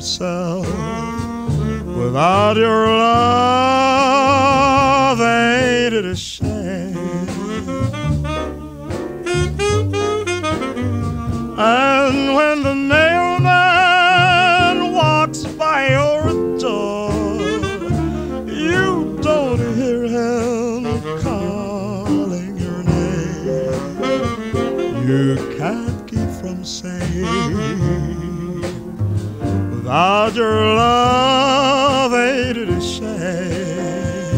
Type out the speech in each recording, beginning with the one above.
yourself. Without your love, ain't it a shame? And when the mailman walks by your door, you don't hear him calling your name. You can't keep from saying, without your love, ain't it a shame?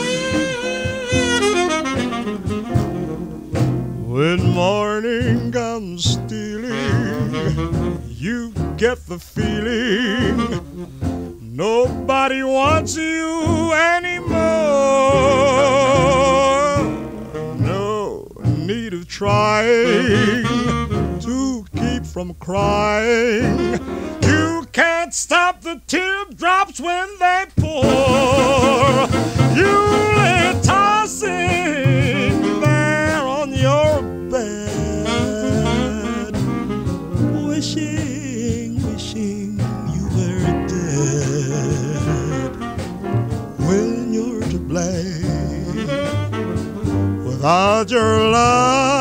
When morning comes stealing, you get the feeling nobody wants you anymore. No need of trying to keep from crying. You can't stop the teardrops when they pour. You lay tossing there on your bed, wishing you were dead. When you're to blame, without your love,